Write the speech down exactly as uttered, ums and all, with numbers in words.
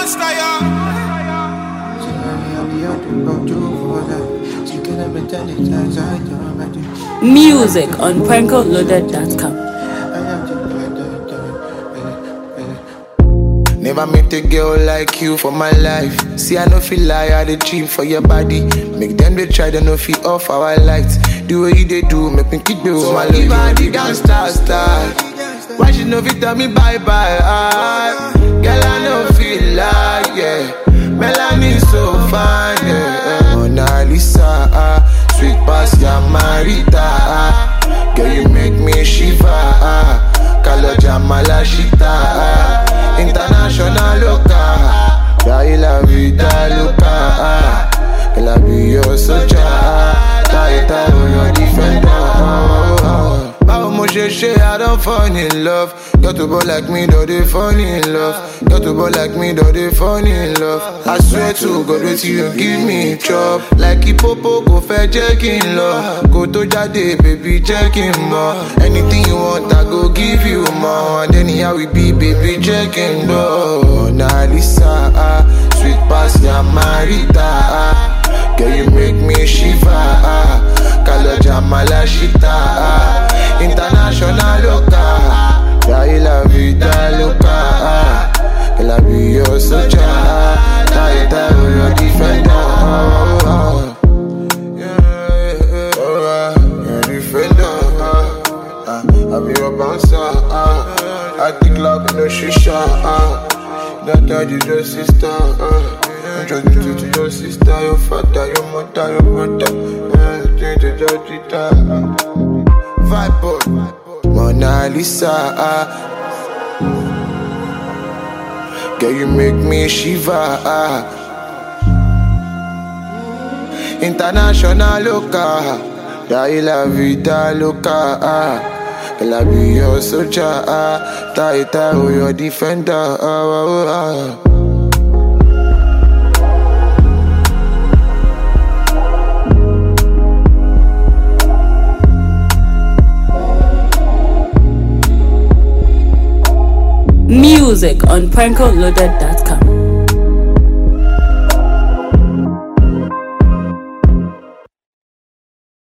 monster, yeah. Music on Pranko Loaded dot com. Never met a girl like you for my life. See, I no feel lie, I dey cheap for your body. Make them they try, they no feel off our lights. The way you they do, make me kick bills. So my love, I the gangsta style. Why she no fit tell me bye bye? Ah, girl, I no feel like, yeah. Melanie so fine, yeah. Mona Lisa, ah, sweet past ya Marita, ah. Girl, you make me shiver, ah. Kaloja Malashita, ah. International loca, dai la vida loca, que la be your soldier, dai ta your defender. Bao mo she I don't fall in love. Got to ball like me, though they fall in love. Got to ball like me, though they fall in love. I swear to God, wait till you give me chop. Like Ipopo, go fair checking love. Go to Jade, baby, checking more. Anything you want, I go give you more. And then here we be, baby, checking door. Mona Lisa, ah, sweet past ya Marita, ah. Girl, you make me shiver, ah. Kaloja Malashita, ah. International loca, dai la vida loca, que la be your soldier, dai ta your defender. Your defender, I be your bouncer. I think like no shisha. That daddy your sister. I'm just into to your sister, your father, your mother, your brother. Vibe boy, Mona Lisa, ah. Girl, you make me shiver, ah. International loca, dai la vida loca, ah. Girl, I be your soldier, ah. Tai ta your defender, ah, ah, ah. Music on Pranko Loaded dot com.